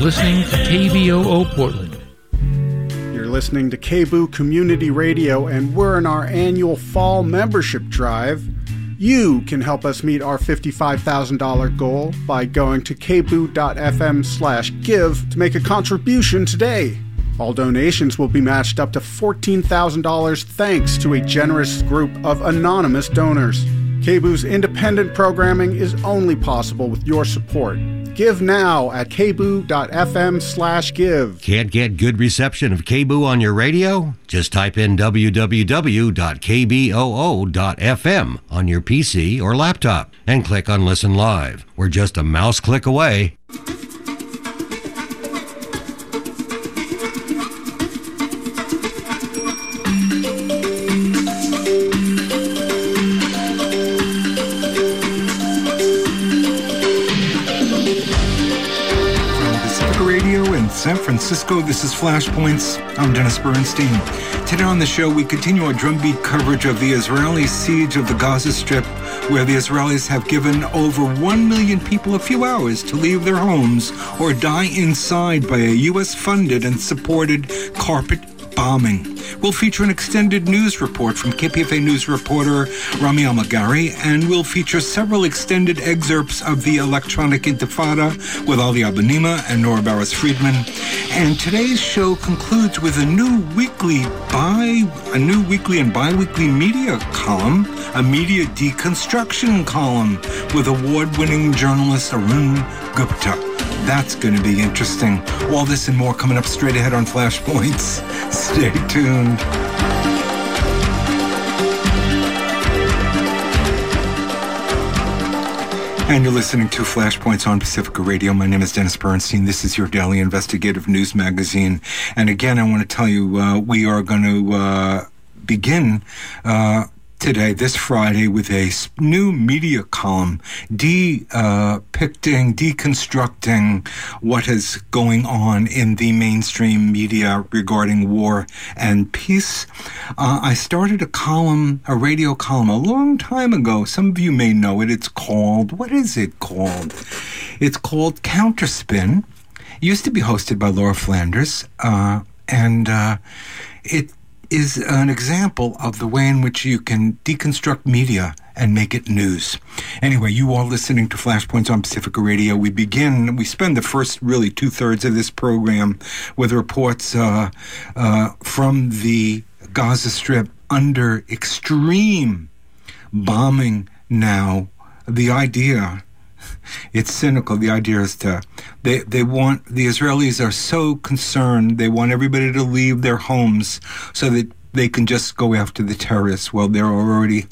listening to KBOO Portland. You're listening to KBOO Community Radio, and we're in our annual fall membership drive. You can help us meet our $55,000 goal by going to kboo.fm/give to make a contribution today. All donations will be matched up to $14,000 thanks to a generous group of anonymous donors. KBOO's independent programming is only possible with your support. Give now at kboo.fm/give. Can't get good reception of KBOO on your radio? Just type in www.kboo.fm on your PC or laptop and click on Listen Live. We're just a mouse click away. San Francisco, this is Flashpoints. I'm Dennis Bernstein. Today on the show, we continue our drumbeat coverage of the Israeli siege of the Gaza Strip, where the Israelis have given over 1 million people a few hours to leave their homes or die inside by a U.S.-funded and supported carpet bombing. We'll feature an extended news report from KPFA news reporter Rami Almagari, and we'll feature several extended excerpts of the Electronic Intifada with Ali Abanima and Nora Barris-Friedman. And today's show concludes with a new weekly and bi-weekly media column, a media deconstruction column with award-winning journalist Arun Gupta. That's going to be interesting. All this and more coming up straight ahead on Flashpoints. Stay tuned. And you're listening to Flashpoints on Pacifica Radio. My name is Dennis Bernstein. This is your daily investigative news magazine. And again, I want to tell you, we are going to begin today, this Friday, with a new media column deconstructing what is going on in the mainstream media regarding war and peace. I started a radio column a long time ago. Some of you may know it. It's called, what is it called? It's called Counterspin. It used to be hosted by Laura Flanders, and it is an example of the way in which you can deconstruct media and make it news. Anyway, you are listening to Flashpoints on Pacifica Radio. We spend the first really 2/3 of this program with reports from the Gaza Strip under extreme bombing now. The idea, it's cynical. The idea is the Israelis are so concerned. They want everybody to leave their homes so that they can just go after the terrorists. Well, there are already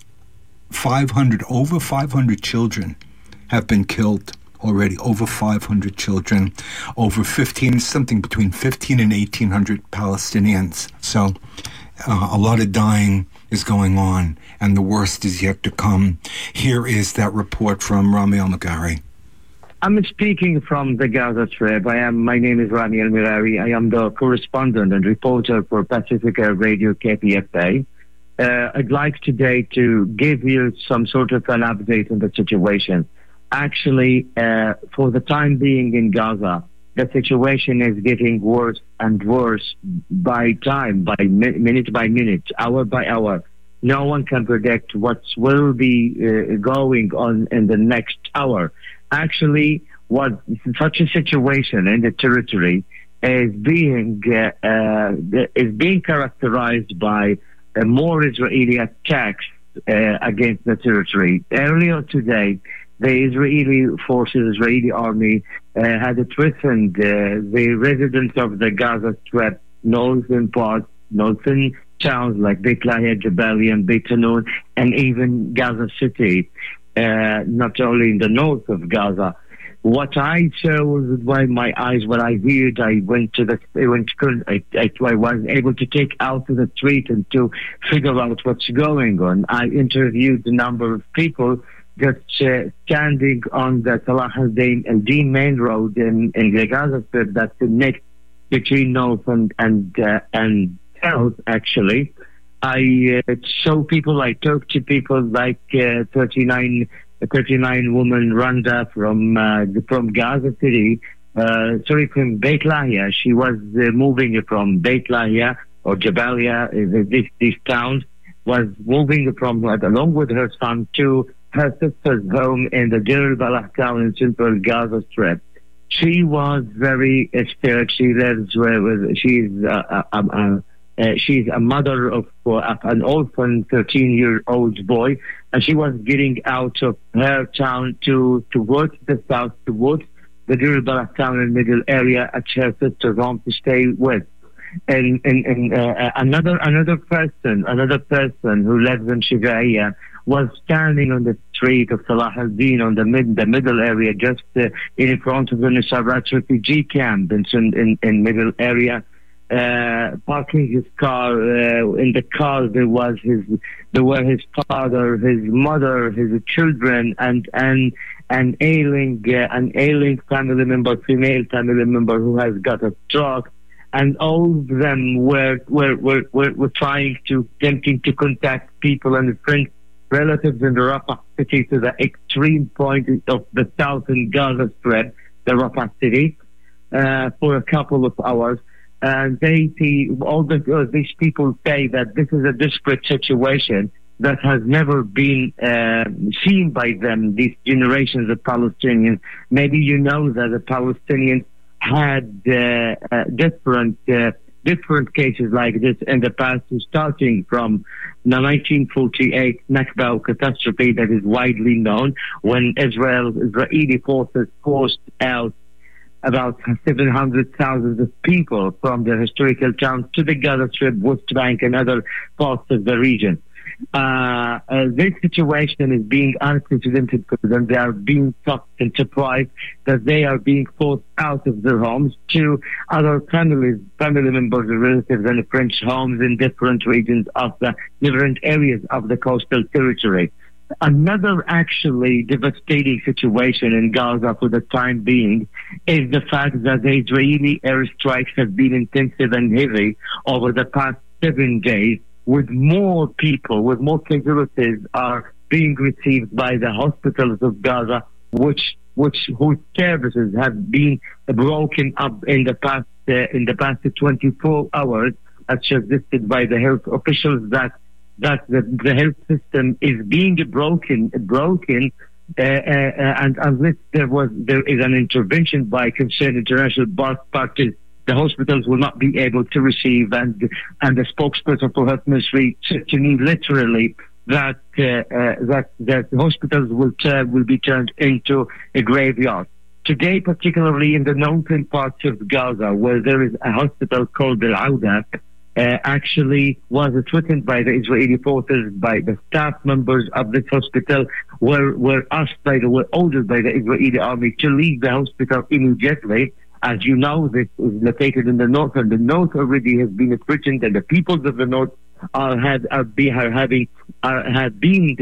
over 500 children have been killed already. Over 500 children, something between 15 and 1,800 Palestinians. So a lot of dying is going on, and the worst is yet to come. Here is that report from Rami Almagari. I'm speaking from the Gaza Strip. My name is Rami Almagari. I am the correspondent and reporter for Pacifica Radio KPFA. I'd like today to give you some sort of an update on the situation. Actually, for the time being in Gaza, the situation is getting worse and worse by time, minute by minute, hour by hour. No one can predict what will be going on in the next hour. Actually, such a situation in the territory is being characterized by more Israeli attacks against the territory. Earlier today, the Israeli forces, Israeli army, had threatened the residents of the Gaza Strip, northern towns like Beit Lahia, Jabalia, and Beit Hanun, and even Gaza City, not only in the north of Gaza. What I saw with my eyes, what I heard, I was able to take out to the street and to figure out what's going on. I interviewed a number of people just standing on the Salah al-Din main road in the Gaza Strip that connects between north and south, actually. I talked to people like 39 woman Randa from Gaza City, from Beit Lahia. She was moving from Beit Lahia or Jabalia, these towns, was moving from along with her son to her sister's home in the Deir al-Balah town in central Gaza Strip. She was very scared. She lives with she's a mother of an orphan 13-year-old boy, and she was getting out of her town towards the south, towards the Deir al-Balah town and middle area at her sister's home to stay with. And another person who lives in Shigaiya was standing on the street of Salah al-Din on the middle area, just in front of the Nusayrat refugee camp in middle area, parking his car. In the car there were his father, his mother, his children, and an ailing family member, female family member who has got a stroke. And all of them were attempting to contact people and friends, relatives in the Rafah city, to the extreme point of the southern Gaza Strip, the Rafah city, for a couple of hours. And these people say that this is a desperate situation that has never been seen by them, these generations of Palestinians. Maybe you know that the Palestinians had different cases like this in the past, starting from the 1948 Nakba catastrophe that is widely known, when Israeli forces forced out about 700,000 of people from the historical towns to the Gaza Strip, West Bank, and other parts of the region. This situation is being unprecedented for them. They are being shocked and surprised that they are being forced out of their homes to other family members, relatives, and French homes in different regions of the different areas of the coastal territory. Another actually devastating situation in Gaza for the time being is the fact that the Israeli airstrikes have been intensive and heavy over the past 7 days, with more people, with more casualties are being received by the hospitals of Gaza, whose services have been broken up in the past 24 hours, as suggested by the health officials, that the health system is being broken, and unless there is an intervention by concerned international parties, the hospitals will not be able to receive. And the spokesperson for Health Ministry said to me literally that the hospitals will be turned into a graveyard. Today, particularly in the northern parts of Gaza, where there is a hospital called Al-Auda, actually was threatened by the Israeli forces, by the staff members of this hospital, were ordered by the Israeli army to leave the hospital immediately. As you know, this is located in the north, and the north already has been threatened, and the peoples of the north have been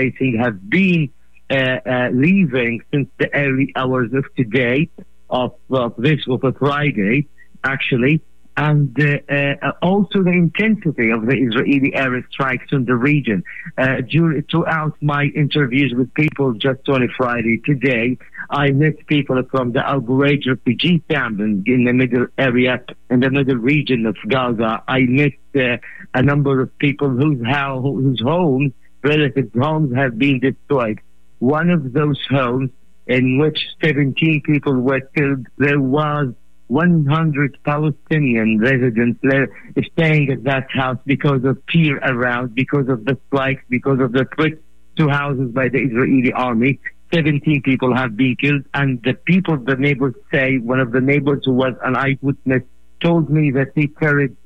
leaving since the early hours of today, of a Friday, actually. And also the intensity of the Israeli airstrikes in the region. Throughout my interviews with people just on a Friday today, I met people from the Al Bureij refugee camp in the middle area, in the middle region of Gaza. I met a number of people whose homes, relatives' homes, have been destroyed. One of those homes, in which 17 people were killed, there was 100 Palestinian residents staying at that house because of fear around, because of the strikes, because of the threats to houses by the Israeli army. 17 people have been killed, and the neighbors say, one of the neighbors who was an eyewitness told me that he carried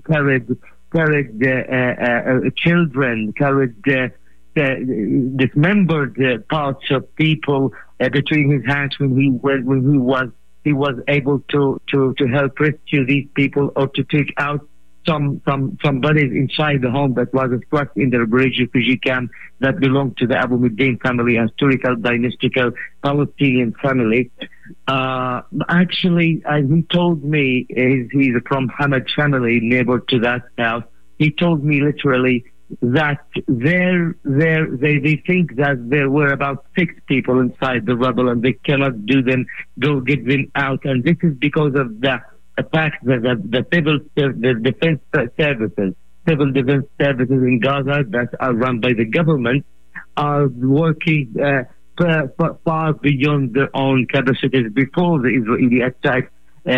children, dismembered parts of people between his hands when he was able to help rescue these people, or to take out some bodies inside the home that was struck in the Bureij refugee camp that belonged to the Abu Mudain family, a historical dynastical Palestinian family. Actually, he told me, he's from Hamad family, neighbor to that house. He told me literally that they think that there were about 6 people inside the rubble and they cannot get them out, and this is because of the fact that the civil defense services in Gaza that are run by the government are working far beyond their own capacities before the Israeli attack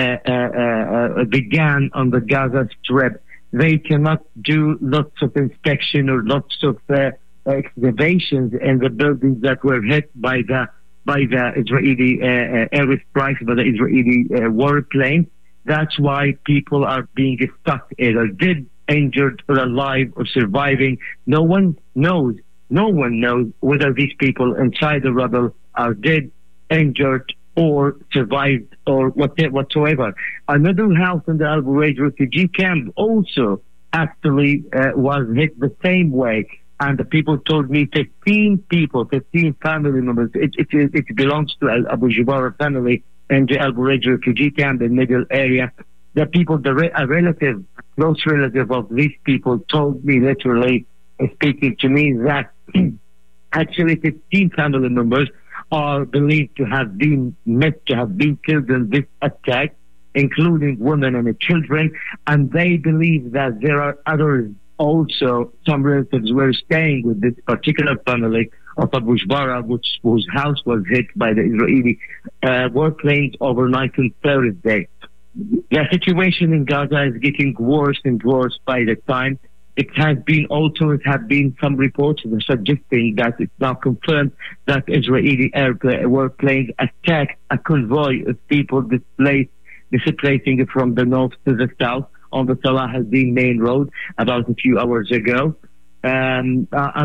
began on the Gaza Strip. They cannot do lots of inspection or lots of excavations in the buildings that were hit by the Israeli airstrikes, by the Israeli warplane. That's why people are being stuck, either dead, injured, or alive, or surviving. No one knows whether these people inside the rubble are dead, injured, or survived, or whatsoever. Another house in the Al Bureid refugee camp also actually was hit the same way. And the people told me 15 family members. It belongs to Al Abu Jubara family in the Al Bureid refugee camp in middle area. The people, a close relative of these people told me, literally speaking to me, that actually 15 family members are believed to have been killed in this attack, including women and children, and they believe that there are others also. Some relatives were staying with this particular family of Abu Jbara, whose house was hit by the Israeli warplanes overnight on Thursday. The situation in Gaza is getting worse and worse by the time. It have been some reports suggesting that it's now confirmed that Israeli warplanes attacked a convoy of people displacing from the north to the south on the Salah al-Din main road about a few hours ago. And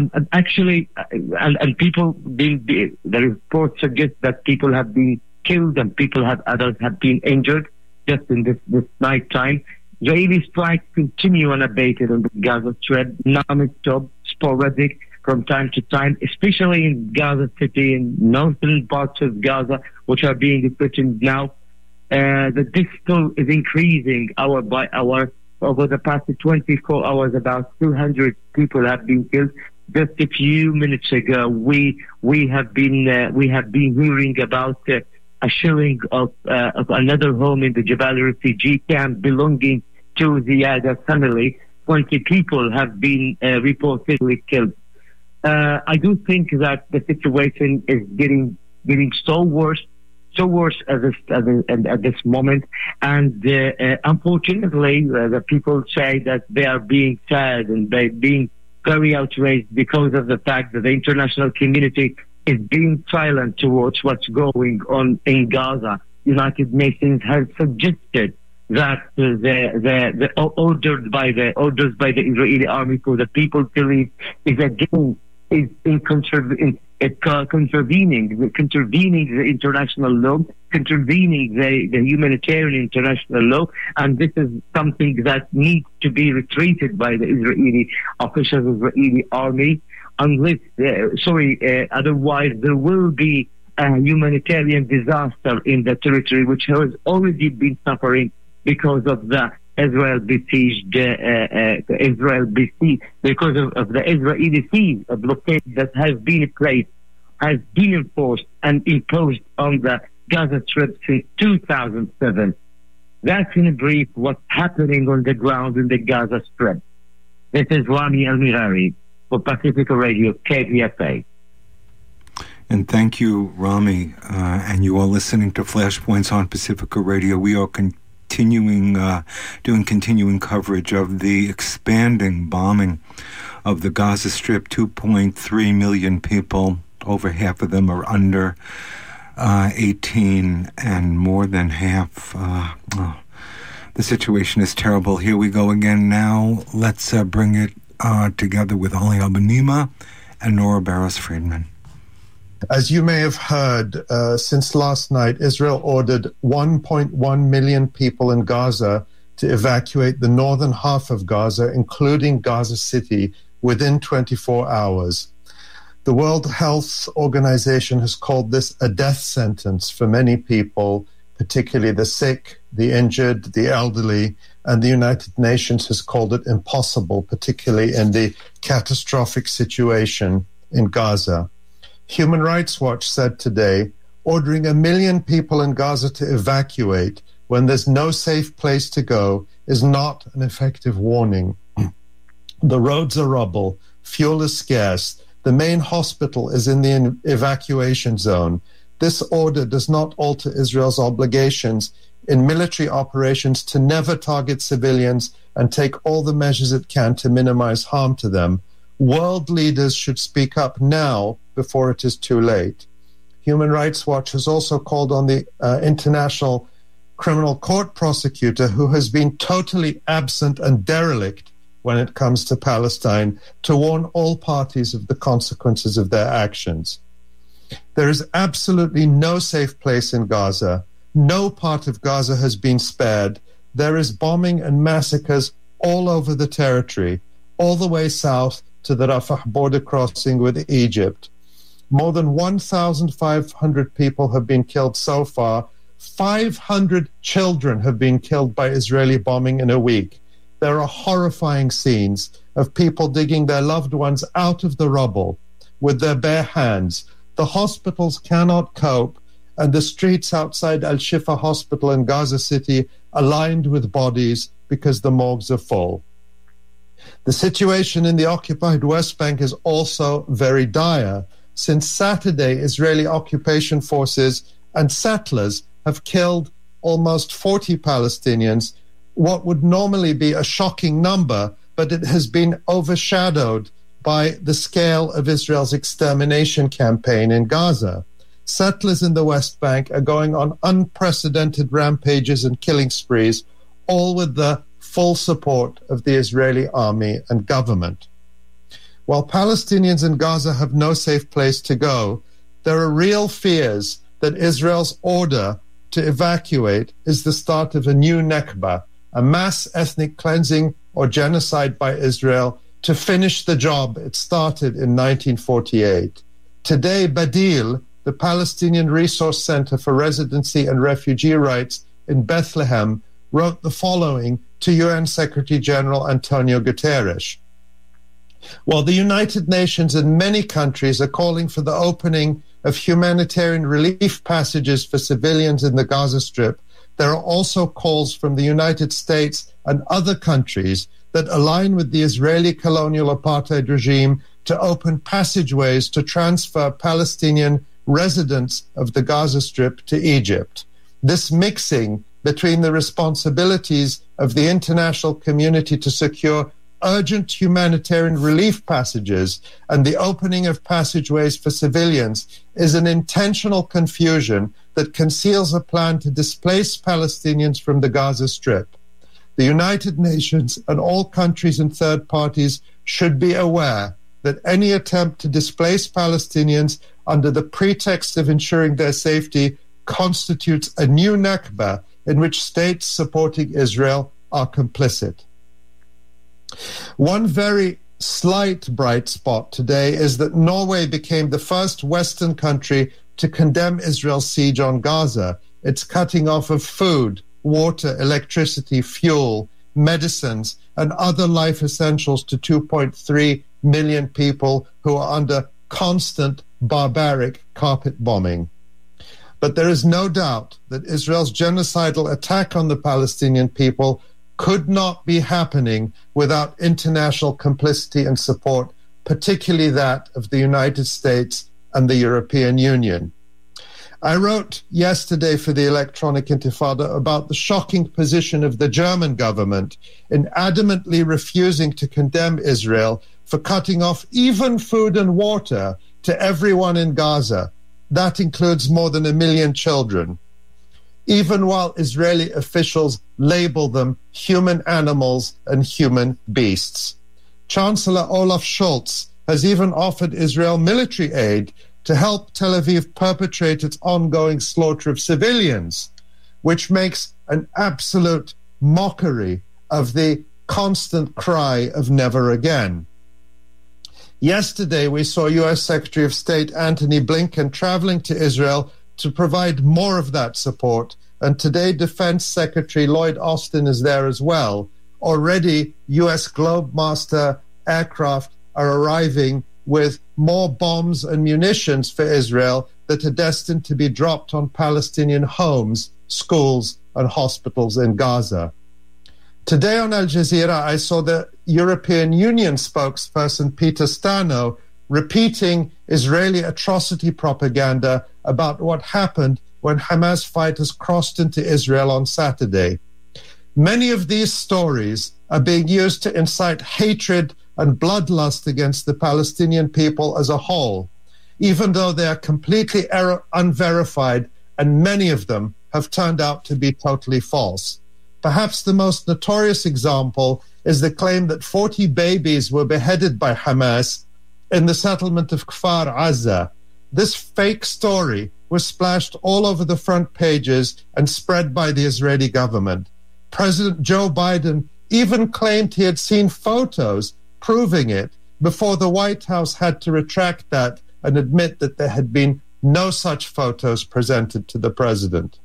people the report suggests that people have been killed and others have been injured just in this night time. Israeli strikes continue unabated on the Gaza Strip, non-stop, sporadic from time to time, especially in Gaza City and northern parts of Gaza, which are being threatened now. The death is increasing hour by hour. Over the past 24 hours, about 200 people have been killed. Just a few minutes ago, we have been hearing about a showing of another home in the Jabal refugee camp belonging to the Ziyada family. 20 people have been reportedly killed. I do think that the situation is getting so worse at this moment, and unfortunately, the people say that they are being sad and they're being very outraged because of the fact that the international community is being silent towards what's going on in Gaza. United Nations has suggested that the orders by the Israeli army for the people to leave is contravening the international law, contravening the humanitarian international law, and this is something that needs to be retreated by the Israeli officials, Israeli army. Otherwise there will be a humanitarian disaster in the territory, which has already been suffering because of the because of the Israeli sea blockade that has been enforced and imposed on the Gaza Strip since 2007. That's in a brief what's happening on the ground in the Gaza Strip. This is Rami Al-Mirari for Pacifica Radio, KPFA. And thank you, Rami. And you are listening to Flashpoints on Pacifica Radio. We are continuing coverage of the expanding bombing of the Gaza Strip. 2.3 million people, over half of them are under 18, and more than half. The situation is terrible. Here we go again now. Let's bring it together with Ali Al-Banima and Nora Barros-Friedman. As you may have heard, since last night, Israel ordered 1.1 million people in Gaza to evacuate the northern half of Gaza, including Gaza City, within 24 hours. The World Health Organization has called this a death sentence for many people, particularly the sick, the injured, the elderly, and the United Nations has called it impossible, particularly in the catastrophic situation in Gaza. Human Rights Watch said today, ordering 1 million people in Gaza to evacuate when there's no safe place to go is not an effective warning. The roads are rubble, fuel is scarce, the main hospital is in the evacuation zone. This order does not alter Israel's obligations in military operations to never target civilians and take all the measures it can to minimize harm to them. World leaders should speak up now before it is too late. Human Rights Watch has also called on the International Criminal Court prosecutor, who has been totally absent and derelict when it comes to Palestine, to warn all parties of the consequences of their actions. There is absolutely no safe place in Gaza. No part of Gaza has been spared. There is bombing and massacres all over the territory, all the way south to the Rafah border crossing with Egypt. More than 1,500 people have been killed so far. 500 children have been killed by Israeli bombing in a week. There are horrifying scenes of people digging their loved ones out of the rubble with their bare hands. The hospitals cannot cope, and the streets outside Al-Shifa Hospital in Gaza City are lined with bodies because the morgues are full. The situation in the occupied West Bank is also very dire. Since Saturday, Israeli occupation forces and settlers have killed almost 40 Palestinians, what would normally be a shocking number, but it has been overshadowed by the scale of Israel's extermination campaign in Gaza. Settlers in the West Bank are going on unprecedented rampages and killing sprees, all with the full support of the Israeli army and government. While Palestinians in Gaza have no safe place to go, there are real fears that Israel's order to evacuate is the start of a new Nakba, a mass ethnic cleansing or genocide by Israel to finish the job it started in 1948. Today, Badil, the Palestinian Resource Center for Residency and Refugee Rights in Bethlehem, wrote the following to UN Secretary General Antonio Guterres. While the United Nations and many countries are calling for the opening of humanitarian relief passages for civilians in the Gaza Strip, there are also calls from the United States and other countries that align with the Israeli colonial apartheid regime to open passageways to transfer Palestinian residents of the Gaza Strip to Egypt. This mixing between the responsibilities of the international community to secure urgent humanitarian relief passages and the opening of passageways for civilians is an intentional confusion that conceals a plan to displace Palestinians from the Gaza Strip. The United Nations and all countries and third parties should be aware that any attempt to displace Palestinians under the pretext of ensuring their safety constitutes a new Nakba in which states supporting Israel are complicit. One very slight bright spot today is that Norway became the first Western country to condemn Israel's siege on Gaza, its cutting off of food, water, electricity, fuel, medicines, and other life essentials to 2.3 million people who are under constant barbaric carpet bombing. But there is no doubt that Israel's genocidal attack on the Palestinian people could not be happening without international complicity and support, particularly that of the United States and the European Union. I wrote yesterday for the Electronic Intifada about the shocking position of the German government in adamantly refusing to condemn Israel for cutting off even food and water to everyone in Gaza. That includes more than 1 million children, even while Israeli officials label them human animals and human beasts. Chancellor Olaf Scholz has even offered Israel military aid to help Tel Aviv perpetrate its ongoing slaughter of civilians, which makes an absolute mockery of the constant cry of never again. Yesterday, we saw U.S. Secretary of State Antony Blinken traveling to Israel to provide more of that support and today Defense Secretary Lloyd Austin is there as well. Already, U.S. Globemaster aircraft are arriving with more bombs and munitions for Israel that are destined to be dropped on Palestinian homes, schools, and hospitals in Gaza. Today on Al Jazeera, I saw the European Union spokesperson Peter Stano repeating Israeli atrocity propaganda about what happened when Hamas fighters crossed into Israel on Saturday. Many of these stories are being used to incite hatred and bloodlust against the Palestinian people as a whole, even though they are completely unverified, and many of them have turned out to be totally false. Perhaps the most notorious example is the claim that 40 babies were beheaded by Hamas in the settlement of Kfar Aza. This fake story was splashed all over the front pages and spread by the Israeli government. President Joe Biden even claimed he had seen photos proving it before the White House had to retract that and admit that there had been no such photos presented to the president.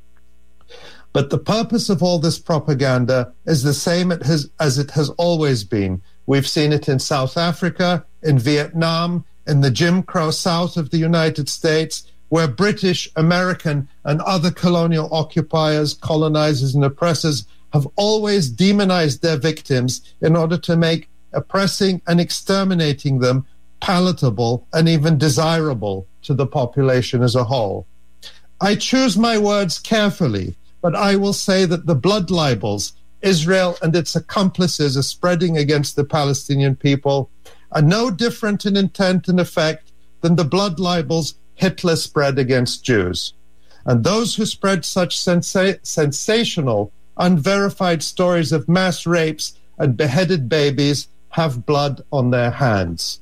But the purpose of all this propaganda is the same as it has always been. We've seen it in South Africa, in Vietnam, in the Jim Crow South of the United States, where British, American, and other colonial occupiers, colonizers, and oppressors have always demonized their victims in order to make oppressing and exterminating them palatable and even desirable to the population as a whole. I choose my words carefully, but I will say that the blood libels Israel and its accomplices are spreading against the Palestinian people are no different in intent and effect than the blood libels Hitler spread against Jews. And those who spread such sensational, unverified stories of mass rapes and beheaded babies have blood on their hands.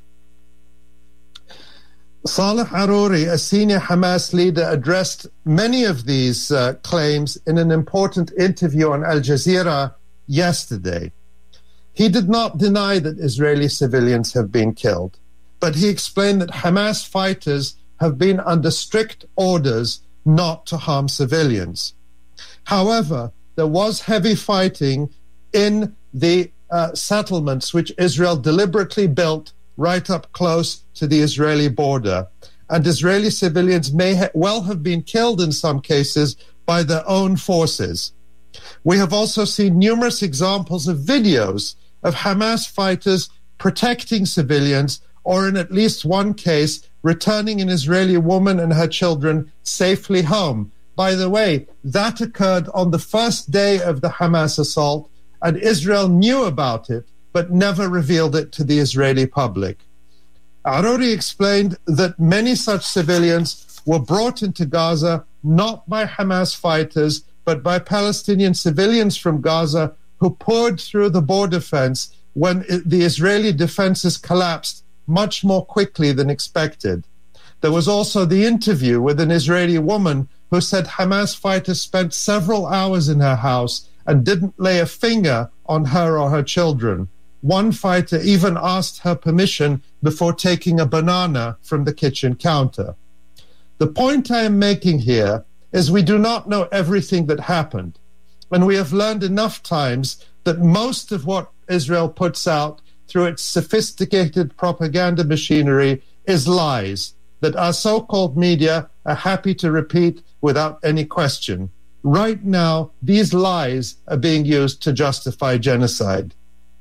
Saleh Aruri, a senior Hamas leader, addressed many of these claims in an important interview on Al Jazeera yesterday. He did not deny that Israeli civilians have been killed, but he explained that Hamas fighters have been under strict orders not to harm civilians. However, there was heavy fighting in the settlements which Israel deliberately built right up close to the Israeli border. And Israeli civilians may well have been killed in some cases by their own forces. We have also seen numerous examples of videos of Hamas fighters protecting civilians, or in at least one case, returning an Israeli woman and her children safely home. By the way, that occurred on the first day of the Hamas assault, and Israel knew about it, but never revealed it to the Israeli public. Aruri explained that many such civilians were brought into Gaza not by Hamas fighters, but by Palestinian civilians from Gaza who poured through the border fence when the Israeli defenses collapsed much more quickly than expected. There was also the interview with an Israeli woman who said Hamas fighters spent several hours in her house and didn't lay a finger on her or her children. One fighter even asked her permission before taking a banana from the kitchen counter. The point I am making here is we do not know everything that happened, and we have learned enough times that most of what Israel puts out through its sophisticated propaganda machinery is lies that our so-called media are happy to repeat without any question. Right now, these lies are being used to justify genocide.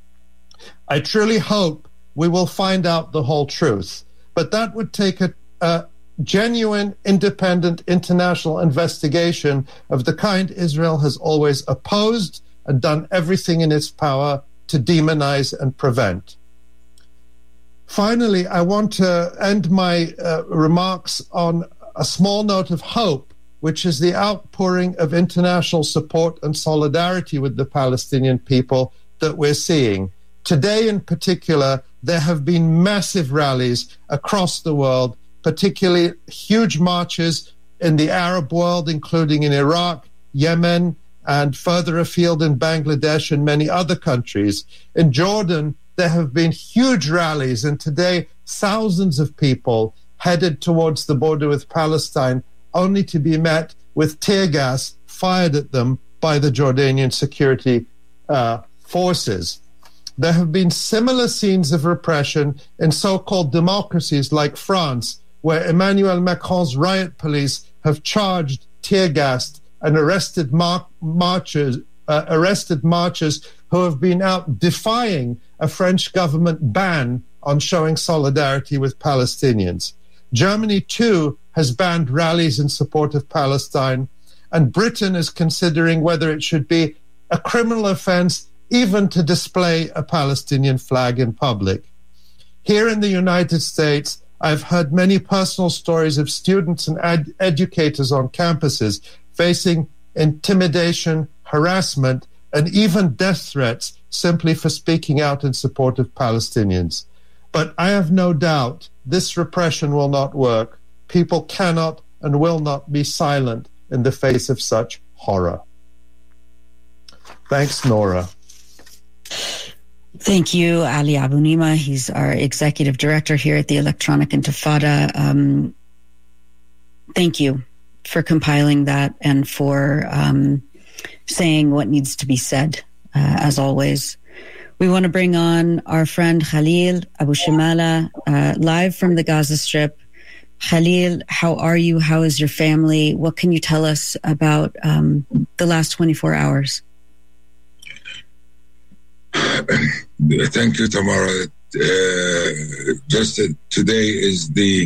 I truly hope we will find out the whole truth, but that would take a genuine, independent international investigation of the kind Israel has always opposed and done everything in its power to demonize and prevent. Finally, I want to end my remarks on a small note of hope, which is the outpouring of international support and solidarity with the Palestinian people that we're seeing. Today, in particular, there have been massive rallies across the world, particularly huge marches in the Arab world, including in Iraq, Yemen, and further afield in Bangladesh and many other countries. In Jordan, there have been huge rallies, and today thousands of people headed towards the border with Palestine, only to be met with tear gas fired at them by the Jordanian security forces. There have been similar scenes of repression in so-called democracies like France, where Emmanuel Macron's riot police have charged, tear-gassed, and arrested marchers who have been out defying a French government ban on showing solidarity with Palestinians. Germany, too, has banned rallies in support of Palestine, and Britain is considering whether it should be a criminal offense even to display a Palestinian flag in public. Here in the United States, I've heard many personal stories of students and educators on campuses facing intimidation, harassment, and even death threats simply for speaking out in support of Palestinians. But I have no doubt this repression will not work. People cannot and will not be silent in the face of such horror. Thanks, Nora. Thank you, Ali Abunimah. He's our executive director here at the Electronic Intifada. Thank you for compiling that and for saying what needs to be said, as always. We want to bring on our friend Khalil Abu Shamala, live from the Gaza Strip. Khalil, how are you? How is your family? What can you tell us about the last 24 hours? Thank you, Tamara. Just today is the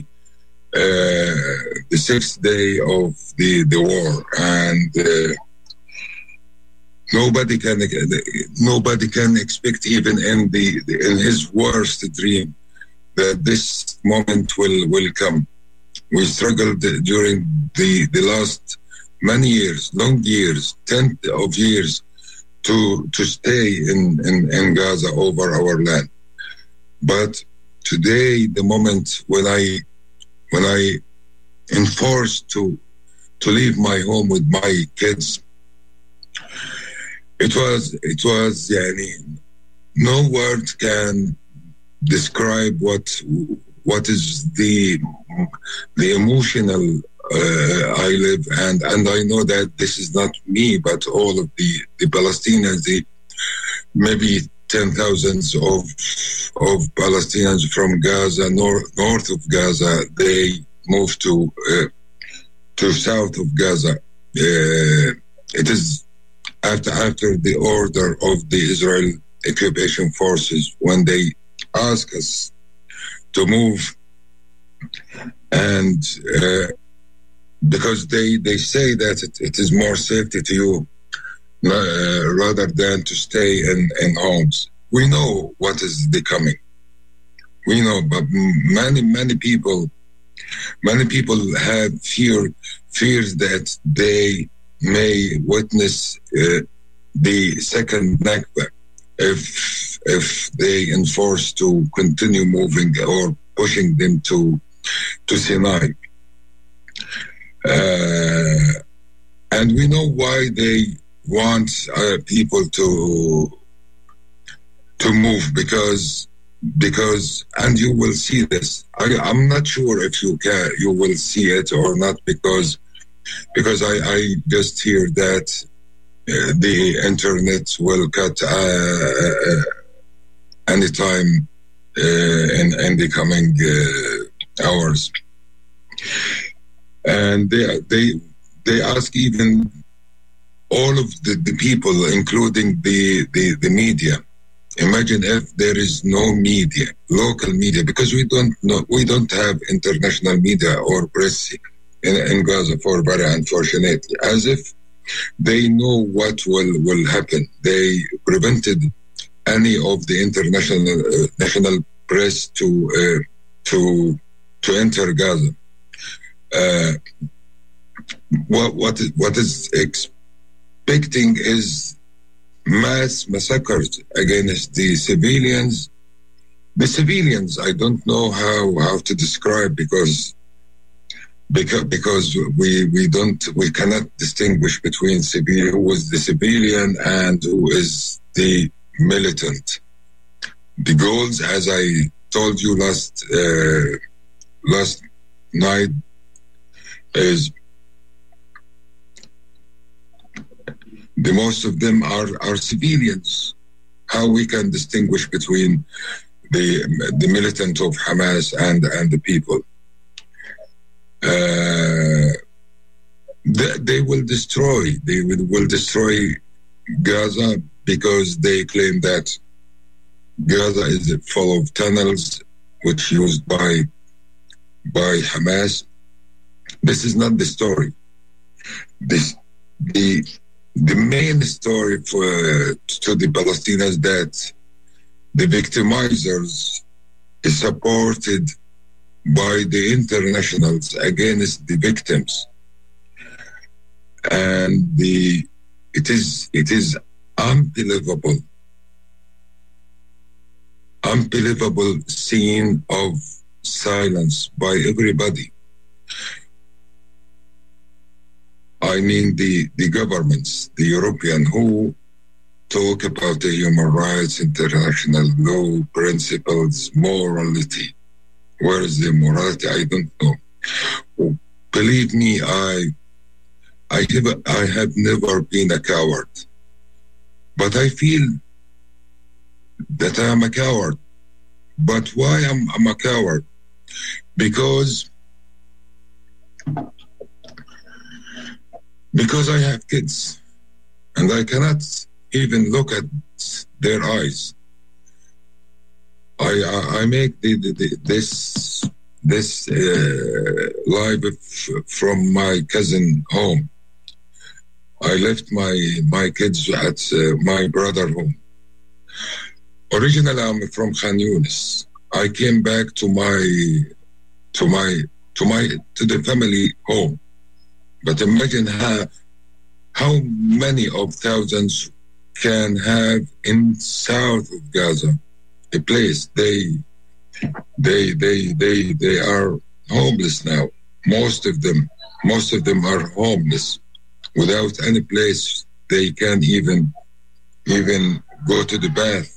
6th day of the war, and nobody can expect, even in his worst dream, that this moment will come. We struggled during the last many years, long years, 10 of years, to stay in Gaza, over our land. But today, the moment when I enforced to leave my home with my kids, it was no word can describe what is the emotional I live, and I know that this is not me, but all of the Palestinians, the maybe 10,000s of Palestinians from Gaza, north of Gaza, they moved to south of Gaza. It is after the order of the Israel occupation forces, when they ask us to move, and because they say that it is more safety to you rather than to stay in homes. We know what is the coming. We know, but many people have fears that they may witness the second Nakba if they enforce to continue moving or pushing them to Sinai. And we know why they want people to move, because and you will see this. I'm not sure if you will see it or not, because I just hear that the internet will cut anytime in the coming hours. And they ask even all of the people, including the media. Imagine if there is no media, local media, because we don't have international media or press in Gaza, for very unfortunately, as if they know what will happen. They prevented any of the international national press to enter Gaza. What is expecting is mass massacres against the civilians. The civilians, I don't know how to describe, because we cannot distinguish between who is the civilian and who is the militant. The goals, as I told you last night, is The most of them are civilians. How we can distinguish between the militant of Hamas and the people? They will destroy Gaza because they claim that Gaza is full of tunnels which used by Hamas. This is not the story. The main story to the Palestinians that the victimizers is supported by the internationals against the victims, and it is unbelievable scene of silence by everybody. I mean the governments, the European, who talk about the human rights, international law, principles, morality. Where is the morality? I don't know. Believe me, I have never been a coward, but I feel that I am a coward. But why I'm a coward? Because I have kids, and I cannot even look at their eyes. I make this live from my cousin home. I left my kids at my brother home. Originally, I'm from Khan Yunis. I came back to the family home. But imagine how many of thousands can have in south of Gaza, a place they are homeless now. Most of them are homeless, without any place they can even go to the bath.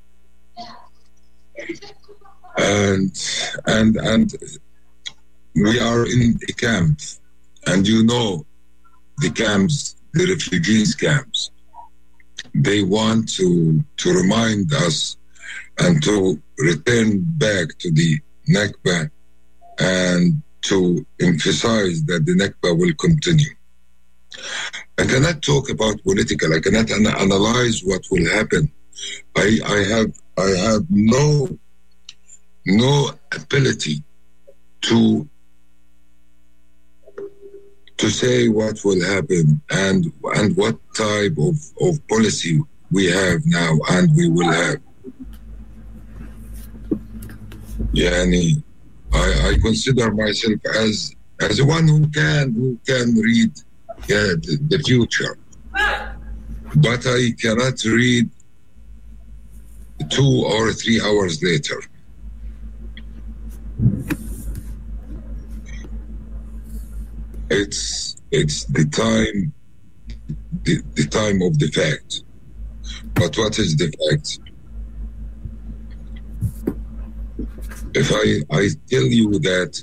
And we are in a camp. And you know, the camps, the refugees camps, they want to remind us and to return back to the Nakba and to emphasize that the Nakba will continue. I cannot talk about political. I cannot analyze what will happen. I have no ability to say what will happen and what type of policy we have now and we will have. Yani, I consider myself as one who can read the future, but I cannot read 2 or 3 hours later. It's the time of the fact. But what is the fact? If I tell you that,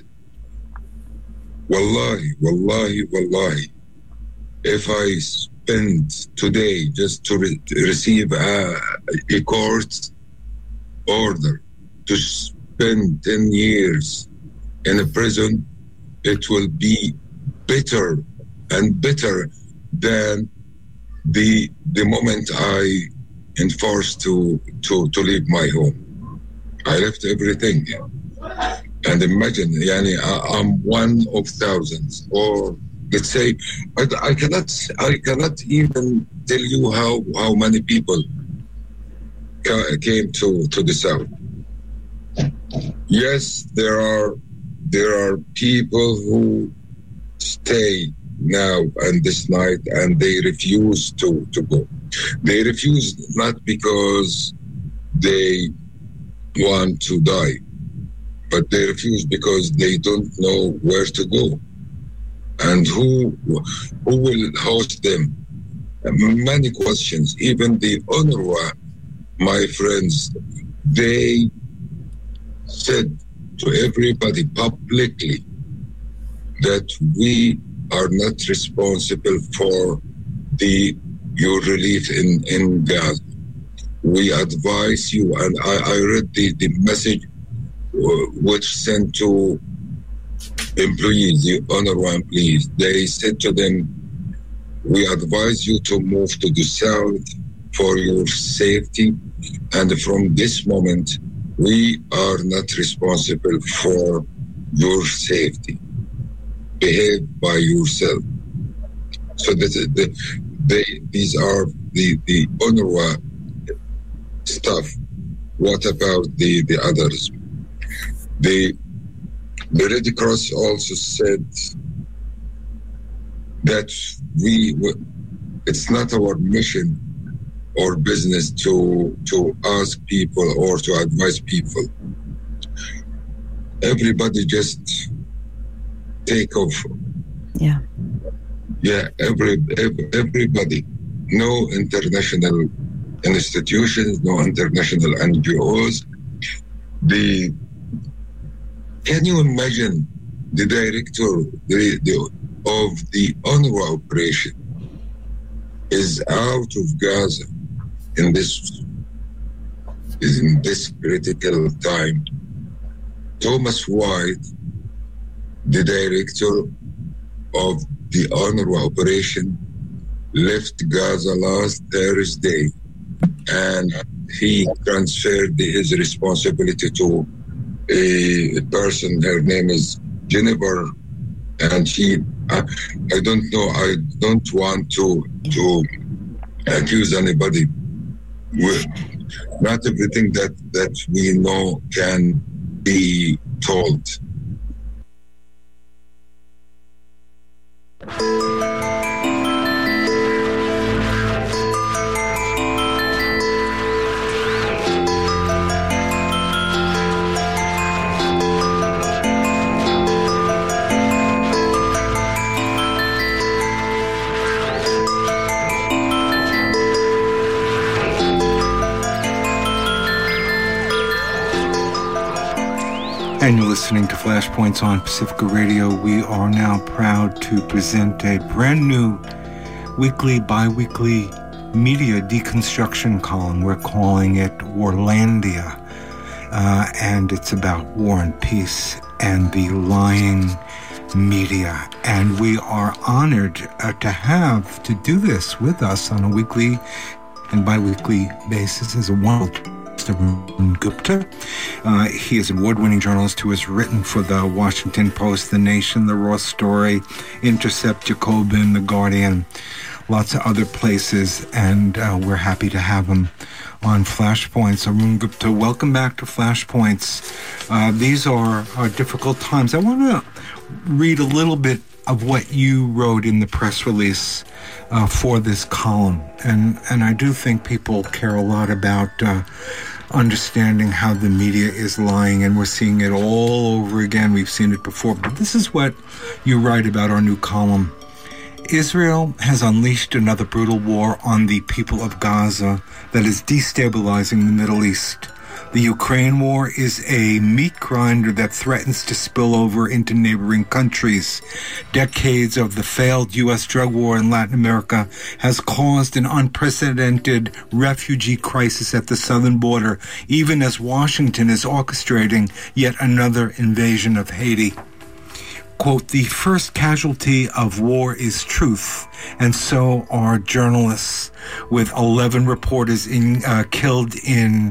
wallahi, if I spend today just to receive a court order to spend 10 years in a prison, it will be better and better than the moment I enforced to leave my home. I left everything, and imagine, I'm one of thousands, or let's say, I cannot even tell you how many people came to the south. Yes, there are people who stay now and this night, and they refuse to go. They refuse not because they want to die, but they refuse because they don't know where to go and who will host them. Many questions. Even the UNRWA, my friends, they said to everybody publicly that we are not responsible for the your relief in Gaza. We advise you, and I read the message which sent to employees, the UNRWA employees. They said to them, we advise you to move to the south for your safety, and from this moment, we are not responsible for your safety. Behave by yourself. So these are the UNRWA stuff. What about the others? The Red Cross also said that it's not our mission or business to ask people or to advise people. Everybody just take off. Yeah. Yeah, everybody. No international institutions, no international NGOs. Can you imagine the director of the UNRWA operation is out of Gaza in this critical time? Thomas White, the director of the UNRWA operation, left Gaza last Thursday, and he transferred his responsibility to a person. Her name is Jennifer, and I don't know. I don't want to accuse anybody. Not everything that we know can be told. And you're listening to Flashpoints on Pacifica Radio. We are now proud to present a brand new bi-weekly media deconstruction column. We're calling it Warlandia. And it's about war and peace and the lying media. And we are honored to do this with us on a weekly and bi-weekly basis as a wonderful Arun Gupta. He is an award-winning journalist who has written for the Washington Post, The Nation, The Raw Story, Intercept, Jacobin, The Guardian, lots of other places, and we're happy to have him on Flashpoints. Arun Gupta, welcome back to Flashpoints. These are difficult times. I want to read a little bit of what you wrote in the press release for this column, and I do think people care a lot about understanding how the media is lying, and we're seeing it all over again. We've seen it before, but this is what you write about our new column. Israel has unleashed another brutal war on the people of Gaza that is destabilizing the Middle East. The Ukraine war is a meat grinder that threatens to spill over into neighboring countries. Decades of the failed U.S. drug war in Latin America has caused an unprecedented refugee crisis at the southern border, even as Washington is orchestrating yet another invasion of Haiti. Quote, the first casualty of war is truth, and so are journalists, with 11 reporters killed in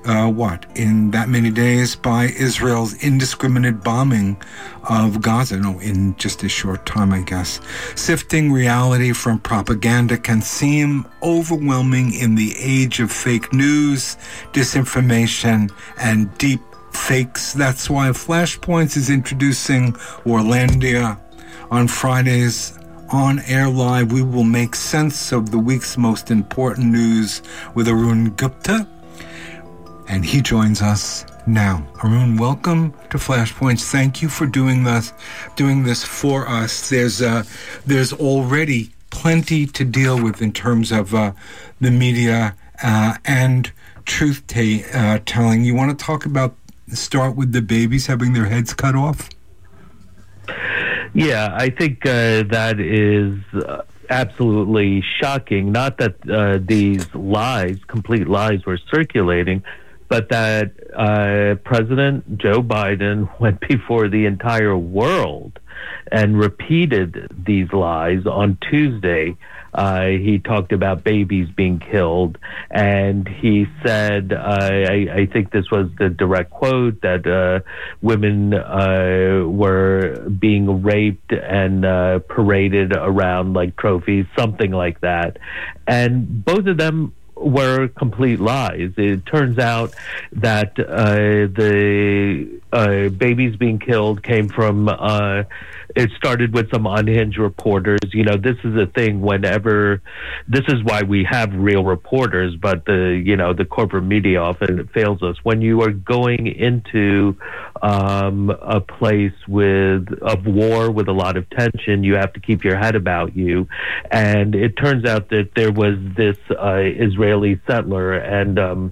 that many days by Israel's indiscriminate bombing of Gaza. No, in just a short time, I guess. Sifting reality from propaganda can seem overwhelming in the age of fake news, disinformation, and deep fakes. That's why Flashpoints is introducing Warlandia. On Fridays on Air Live, we will make sense of the week's most important news with Arun Gupta, and he joins us now. Arun, welcome to Flashpoints. Thank you for doing this for us. There's already plenty to deal with in terms of the media and truth telling. You want to start with the babies having their heads cut off? Yeah, I think that is absolutely shocking. Not that these lies, complete lies, were circulating, but that President Joe Biden went before the entire world and repeated these lies on Tuesday. He talked about babies being killed, and he said, I think this was the direct quote, that women were being raped and paraded around like trophies, something like that. And both of them were complete lies. It turns out that the babies being killed came from it started with some unhinged reporters. You know, this is a thing whenever, this is why we have real reporters, but the corporate media often fails us. When you are going into a place of war with a lot of tension, you have to keep your head about you. And it turns out that there was this Israeli settler and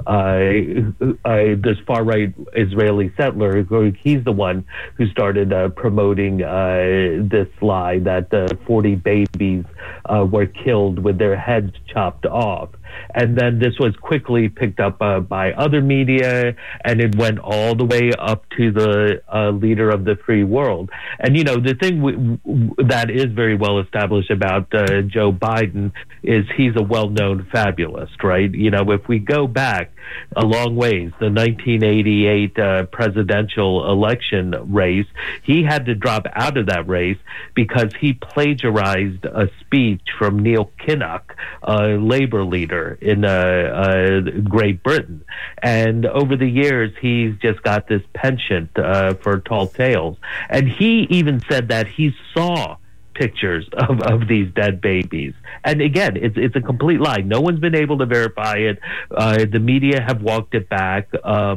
this far-right Israeli settler, he's the one who started promoting this lie that 40 babies were killed with their heads chopped off. And then this was quickly picked up by other media, and it went all the way up to the leader of the free world. And, you know, the thing that is very well established about Joe Biden is he's a well-known fabulist, right? You know, if we go back a long ways, the 1988 presidential election race, he had to drop out of that race because he plagiarized a speech from Neil Kinnock, a labor leader in Great Britain. And over the years, he's just got this penchant for tall tales. And he even said that he saw pictures of these dead babies. And again, it's a complete lie. No one's been able to verify it. The media have walked it back.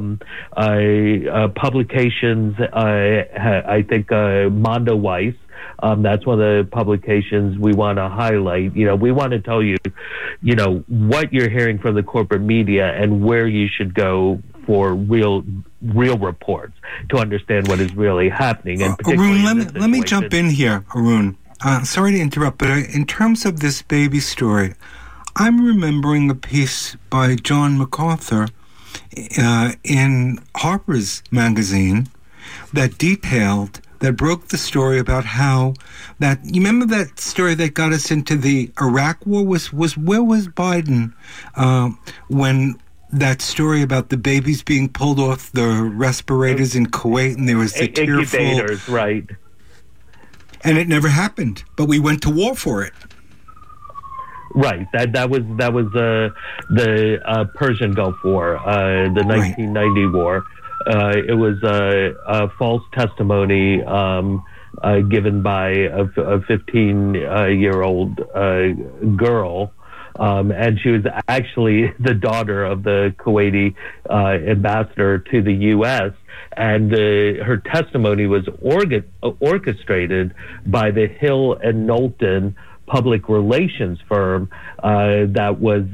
Publications, I think Mondo Weiss, that's one of the publications we want to highlight. You know, we want to tell you, you know, what you're hearing from the corporate media and where you should go for real reports to understand what is really happening. And Arun, let me jump in here, Arun. Sorry to interrupt, but in terms of this baby story, I'm remembering a piece by John MacArthur in Harper's Magazine that broke the story about how that, you remember that story that got us into the Iraq war was where was Biden when that story about the babies being pulled off the respirators in Kuwait, and there was the tearful incubators, right? And it never happened, but we went to war for it. Right. That was the Persian Gulf War, the 1990 war. It was a false testimony given by a 15-year-old girl. And she was actually the daughter of the Kuwaiti ambassador to the U.S., and her testimony was orchestrated by the Hill and Knowlton public relations firm that was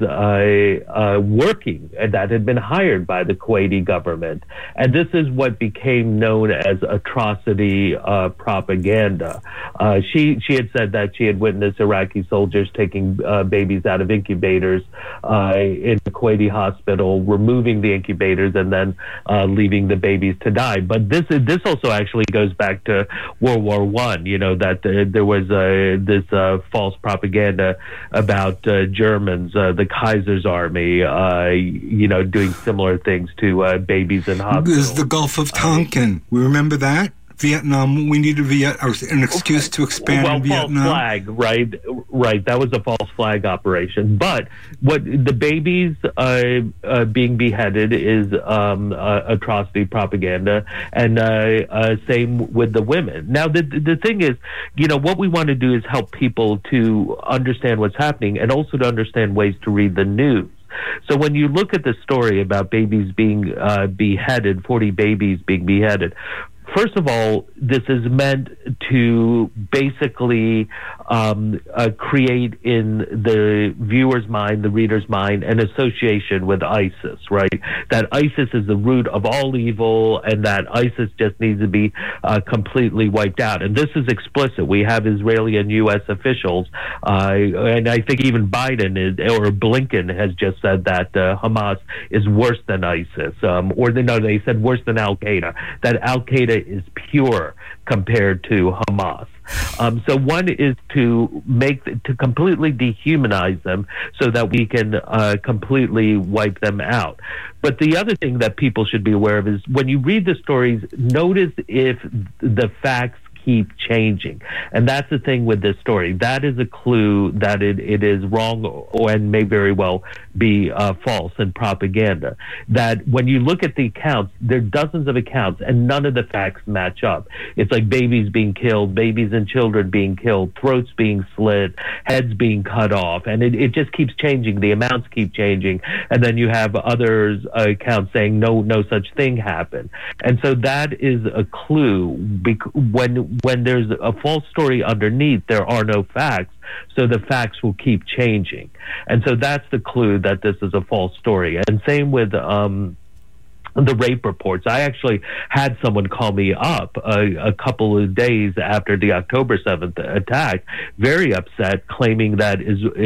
working, that had been hired by the Kuwaiti government. And this is what became known as atrocity propaganda. She had said that she had witnessed Iraqi soldiers taking babies out of incubators in the Kuwaiti hospital, removing the incubators, and then leaving the babies to die. But this also actually goes back to World War I, you know, that there was this false propaganda about Germans, the Kaiser's army, you know, doing similar things to babies in hospitals. There's the Gulf of Tonkin. We remember that? Vietnam, we needed an excuse to expand in Vietnam. False flag, right. That was a false flag operation. But what the babies being beheaded is atrocity propaganda, and same with the women. Now, the thing is, you know, what we want to do is help people to understand what's happening and also to understand ways to read the news. So when you look at the story about babies being beheaded, 40 babies being beheaded, First of all, this is meant to basically create in the viewer's mind, the reader's mind, an association with ISIS, right? That ISIS is the root of all evil, and that ISIS just needs to be completely wiped out. And this is explicit. We have Israeli and U.S. officials, and I think even Biden or Blinken has just said that Hamas is worse than ISIS, they said worse than Al Qaeda. That Al Qaeda is pure compared to Hamas. So one is to completely dehumanize them so that we can completely wipe them out. But the other thing that people should be aware of is when you read the stories, notice if the facts keep changing. And that's the thing with this story. That is a clue that it is wrong and may very well be false and propaganda. That when you look at the accounts, there are dozens of accounts and none of the facts match up. It's like babies being killed, babies and children being killed, throats being slit, heads being cut off. And it just keeps changing. The amounts keep changing. And then you have others accounts saying no such thing happened. And so that is a clue. When there's a false story underneath, there are no facts, so the facts will keep changing. And so that's the clue that this is a false story. And same with the rape reports. I actually had someone call me up a couple of days after the October 7th attack, very upset, claiming that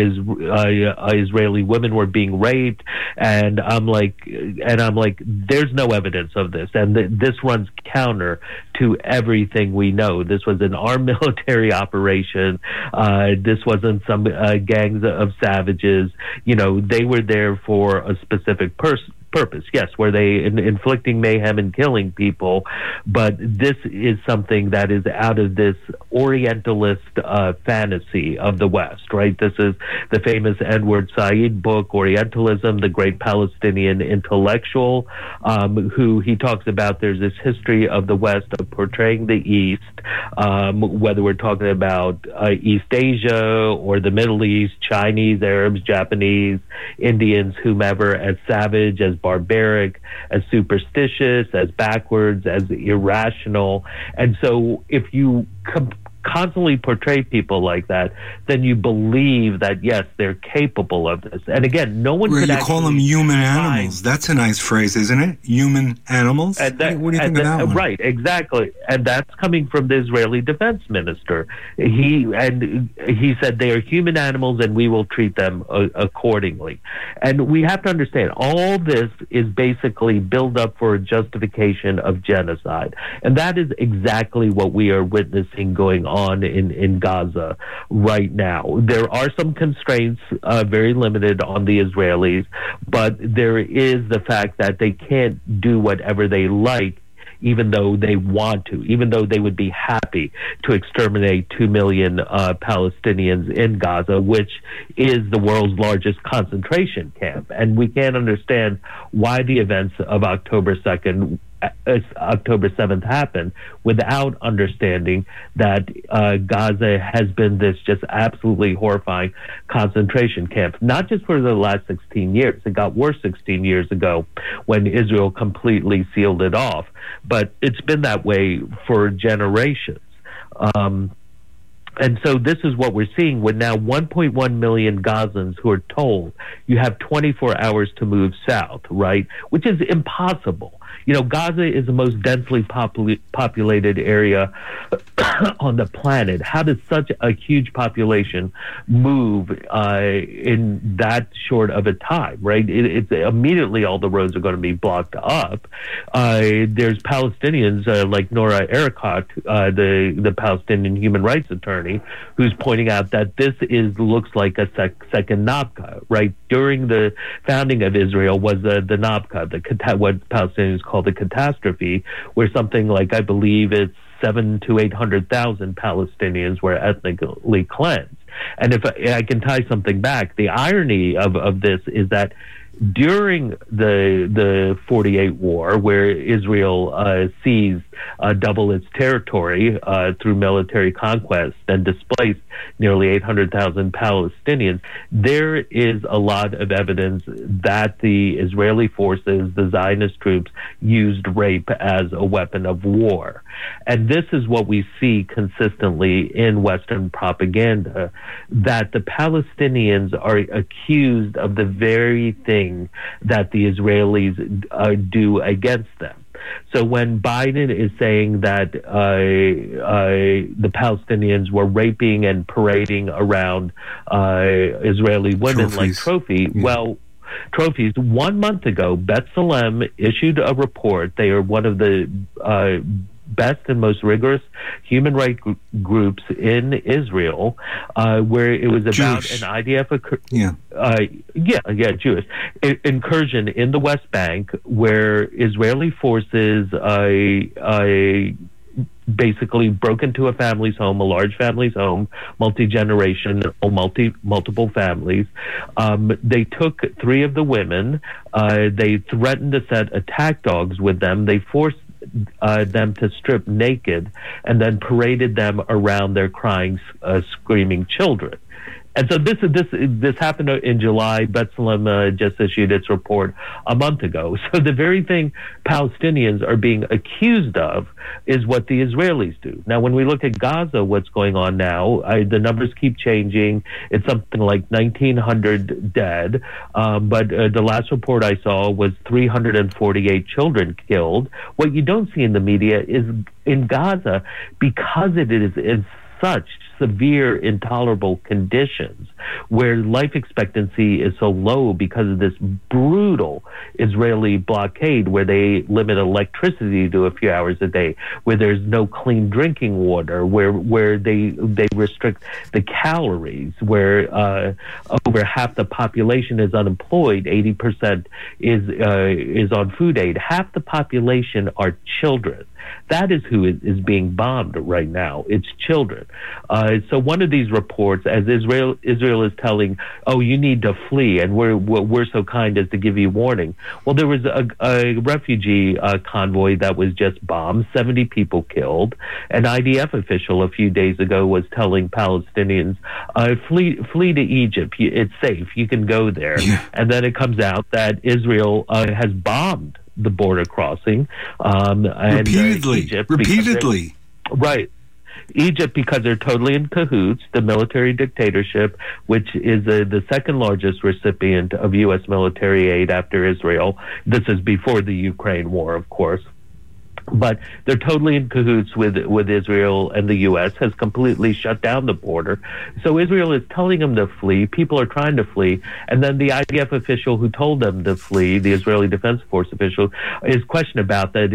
Israeli women were being raped, and I'm like, there's no evidence of this, and this runs counter to everything we know. This was an armed military operation. This wasn't some gangs of savages. They were there for a specific purpose. Yes, were they inflicting mayhem and killing people, but this is something that is out of this Orientalist fantasy of the West, right? This is the famous Edward Said book, Orientalism, the great Palestinian intellectual, who he talks about there's this history of the West of portraying the East, whether we're talking about East Asia or the Middle East, Chinese, Arabs, Japanese, Indians, whomever, as savage, as barbaric, as superstitious, as backwards, as irrational. And so if you constantly portray people like that, then you believe that, yes, they're capable of this. And again, no one could actually... You call them human animals. That's a nice phrase, isn't it? Human animals? What do you think of that one? Right, exactly. And that's coming from the Israeli defense minister. He said they are human animals and we will treat them accordingly. And we have to understand, all this is basically build up for a justification of genocide. And that is exactly what we are witnessing going on in Gaza right now. There are some constraints, very limited on the Israelis, but there is the fact that they can't do whatever they like, even though they want to, even though they would be happy to exterminate 2 million Palestinians in Gaza, which is the world's largest concentration camp. And we can't understand why the events of October 7th happened without understanding that Gaza has been this just absolutely horrifying concentration camp, not just for the last 16 years. It got worse 16 years ago when Israel completely sealed it off, but it's been that way for generations. And so this is what we're seeing with now 1.1 million Gazans who are told you have 24 hours to move south, right? Which is impossible. Gaza is the most densely populated area on the planet. How does such a huge population move in that short of a time, right? It's immediately all the roads are going to be blocked up. There's Palestinians like Nora Erekat, the Palestinian human rights attorney, who's pointing out that this looks like a second Nakba, right? During the founding of Israel was the Nakba, what Palestinians call the catastrophe, where something like, I believe it's 700,000 to 800,000 Palestinians were ethnically cleansed. And if I can tie something back, the irony of this is that during the 48 war, where Israel seized double its territory through military conquest and displaced nearly 800,000 Palestinians, there is a lot of evidence that the Israeli forces, the Zionist troops, used rape as a weapon of war. And this is what we see consistently in Western propaganda, that the Palestinians are accused of the very thing that the Israelis do against them. So when Biden is saying that the Palestinians were raping and parading around Israeli women like trophies, 1 month ago, B'Tselem issued a report. They are one of the best and most rigorous human rights groups in Israel, where it was about an IDF Jewish incursion in the West Bank, where Israeli forces basically broke into a family's home, a large family's home, multi-generation, multiple families. They took 3 of the women. They threatened to set attack dogs with them. They forced them to strip naked and then paraded them around their crying, screaming children. And so this happened in July. B'Tselem just issued its report a month ago. So the very thing Palestinians are being accused of is what the Israelis do. Now, when we look at Gaza, what's going on now, the numbers keep changing. It's something like 1,900 dead. But the last report I saw was 348 children killed. What you don't see in the media is in Gaza, because it is in such severe, intolerable conditions, where life expectancy is so low because of this brutal Israeli blockade, where they limit electricity to a few hours a day, where there's no clean drinking water, where they restrict the calories, where over half the population is unemployed, 80% is on food aid. Half the population are children. That is who is being bombed right now. It's children. So one of these reports, as Israel is telling, oh, you need to flee, and we're so kind as to give you warning. Well, there was a refugee convoy that was just bombed, 70 people killed. An IDF official a few days ago was telling Palestinians, flee to Egypt. It's safe. You can go there. Yeah. And then it comes out that Israel has bombed the border crossing, and repeatedly. Right. Egypt, because they're totally in cahoots, the military dictatorship, which is the second largest recipient of U.S. military aid after Israel. This is before the Ukraine war, of course. But they're totally in cahoots with Israel, and the U.S. has completely shut down the border. So Israel is telling them to flee. People are trying to flee. And then the IDF official who told them to flee, the Israeli Defense Force official, is questioned about that.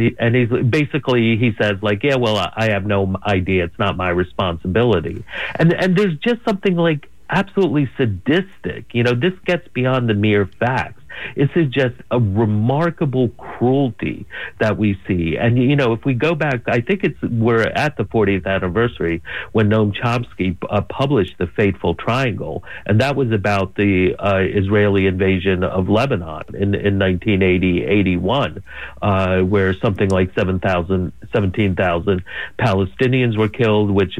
He says, like, yeah, well, I have no idea. It's not my responsibility. And there's just something like absolutely sadistic. You know, this gets beyond the mere facts. This is just a remarkable cruelty that we see. And, you know, if we go back, I think we're at the 40th anniversary when Noam Chomsky published The Fateful Triangle, and that was about the Israeli invasion of Lebanon in 1980-81, where something like 17,000 Palestinians were killed, which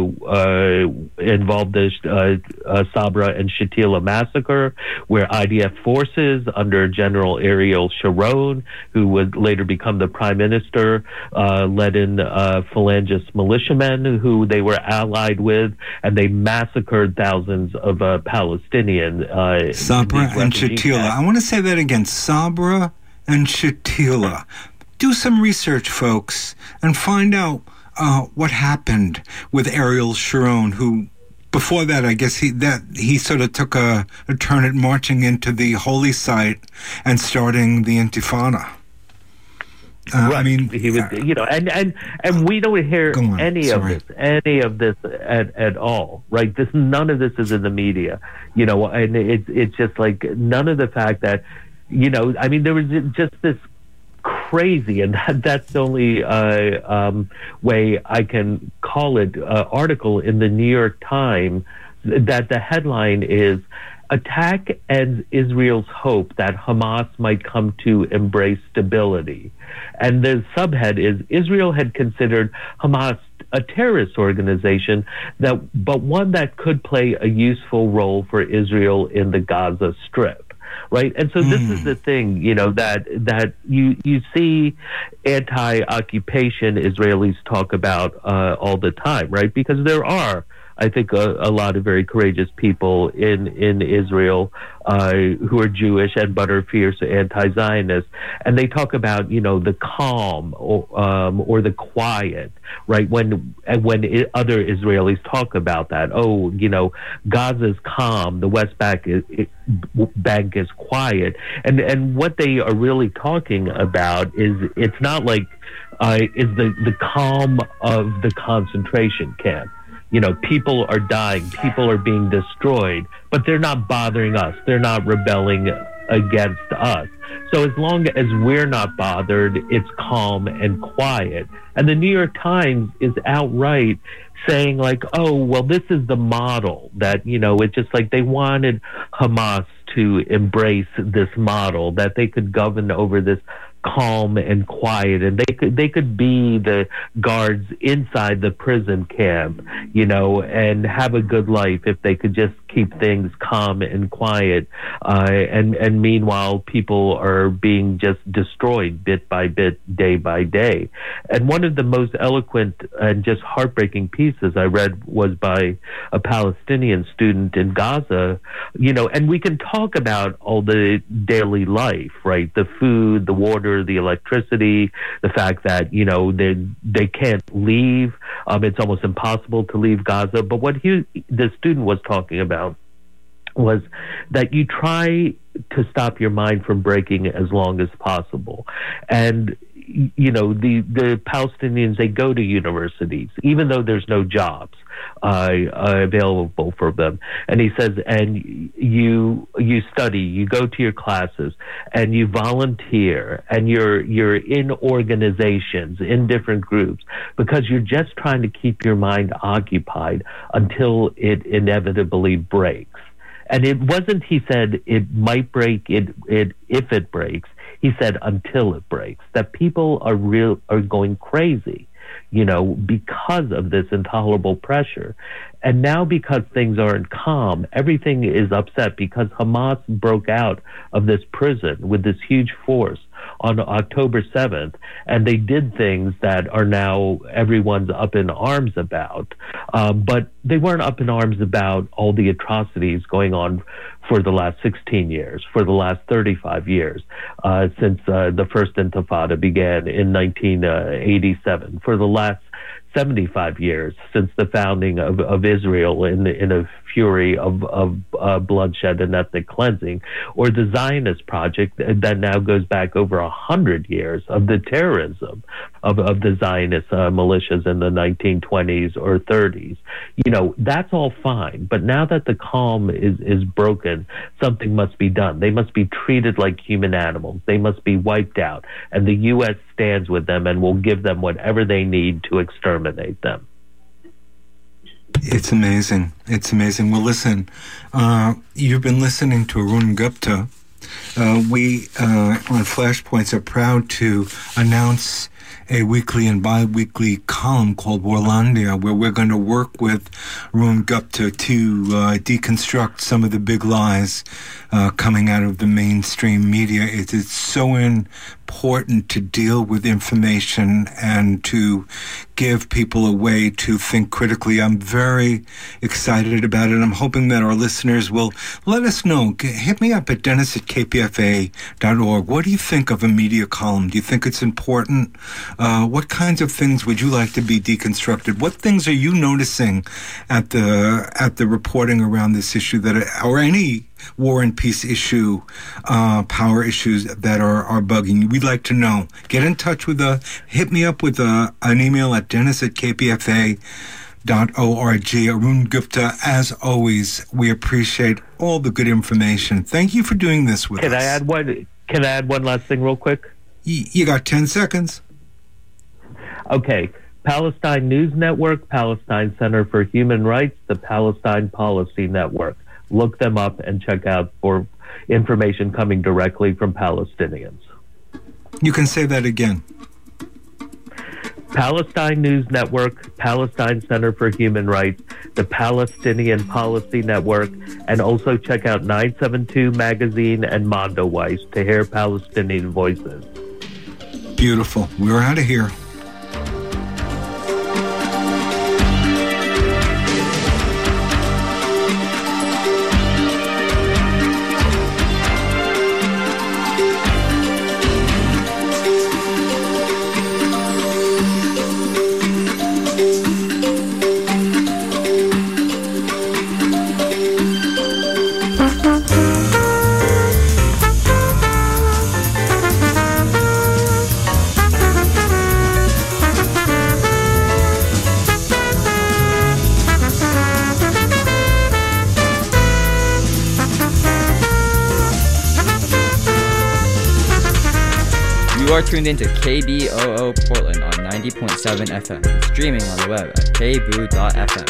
involved the Sabra and Shatila massacre, where IDF forces under General Ariel Sharon, who would later become the prime minister, led in Phalangist militiamen who they were allied with, and they massacred thousands of Palestinians. Sabra and Shatila. I want to say that again. Sabra and Shatila. Do some research, folks, and find out what happened with Ariel Sharon, who before that, I guess he sort of took a turn at marching into the holy site and starting the Intifada. Right. I mean, he was, you know, and we don't hear any of this at all, right? None of this is in the media, you know, and it's just like none of the fact that, you know, I mean, there was just this crazy, and that's the only way I can call it, article in the New York Times that the headline is, attack ends Israel's hope that Hamas might come to embrace stability. And the subhead is Israel had considered Hamas a terrorist organization, but one that could play a useful role for Israel in the Gaza Strip. Right. And so this is the thing, that you see anti-occupation Israelis talk about all the time. Right. Because there are, I think, a lot of very courageous people in Israel who are Jewish but are fierce anti-Zionists, and they talk about the calm or the quiet, right? When other Israelis talk about that, Gaza's calm, the West Bank is quiet, and what they are really talking about is it's not like is the calm of the concentration camp. People are dying, people are being destroyed, but they're not bothering us. They're not rebelling against us. So as long as we're not bothered, it's calm and quiet. And the New York Times is outright saying this is the model that, it's just like they wanted Hamas to embrace this model that they could govern over this calm and quiet, and they could be the guards inside the prison camp, and have a good life if they could just keep things calm and quiet. And meanwhile, people are being just destroyed bit by bit, day by day. And one of the most eloquent and just heartbreaking pieces I read was by a Palestinian student in Gaza, and we can talk about all the daily life, right? The food, the water, the electricity, the fact that, they can't leave. It's almost impossible to leave Gaza. But what the student was talking about was that you try to stop your mind from breaking as long as possible. And the Palestinians, they go to universities, even though there's no jobs available for them. And he says, and you study, you go to your classes, and you volunteer, and you're in organizations, in different groups, because you're just trying to keep your mind occupied until it inevitably breaks. And it wasn't, he said, it might break if it breaks. He said until it breaks, that people are going crazy, because of this intolerable pressure. And now because things aren't calm, everything is upset because Hamas broke out of this prison with this huge force on October 7th, and they did things that are now everyone's up in arms about. But they weren't up in arms about all the atrocities going on for the last 16 years, for the last 35 years, since the first Intifada began in 1987, for the last 75 years since the founding of Israel in a fury of bloodshed and ethnic cleansing, or the Zionist project that now goes back over 100 years of the terrorism of the Zionist militias in the 1920s or 30s. That's all fine. But now that the calm is broken, something must be done. They must be treated like human animals. They must be wiped out. And the U.S. stands with them and will give them whatever they need to exterminate them. It's amazing. It's amazing. Well, listen, you've been listening to Arun Gupta. We, on Flashpoints, are proud to announce a weekly and bi-weekly column called Warlandia, where we're going to work with Arun Gupta to deconstruct some of the big lies coming out of the mainstream media. It is so important to deal with information and to give people a way to think critically. I'm very excited about it. I'm hoping that our listeners will let us know. Hit me up at dennis@kpfa.org. What do you think of a media column? Do you think it's important? What kinds of things would you like to be deconstructed? What things are you noticing at the reporting around this issue or any war and peace issue, power issues that are bugging you? We'd like to know. Get in touch with hit me up with an email at dennis@kpfa.org. Arun Gupta, as always, we appreciate all the good information. Thank you for doing this with us. Can I add one last thing real quick? You got 10 seconds. Okay. Palestine News Network, Palestine Center for Human Rights, the Palestine Policy Network. look them up and check out for information coming directly from Palestinians. You can say that again. Palestine News Network, Palestine Center for Human Rights, the Palestinian Policy Network, and also check out 972 Magazine and Mondoweiss to hear Palestinian voices. Beautiful. We're out of here. You are tuned into KBOO Portland on 90.7 FM and streaming on the web at kboo.fm.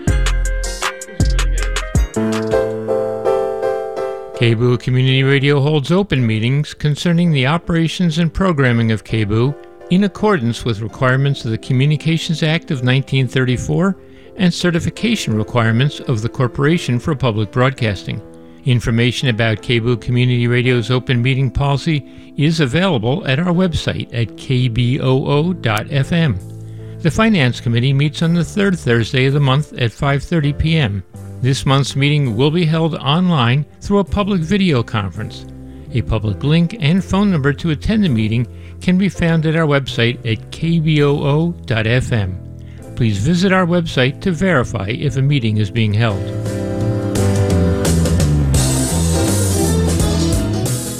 KBOO Community Radio holds open meetings concerning the operations and programming of KBOO in accordance with requirements of the Communications Act of 1934 and certification requirements of the Corporation for Public Broadcasting. Information about KBOO Community Radio's open meeting policy is available at our website at kboo.fm. The Finance Committee meets on the third Thursday of the month at 5:30 p.m. This month's meeting will be held online through a public video conference. A public link and phone number to attend the meeting can be found at our website at kboo.fm. Please visit our website to verify if a meeting is being held.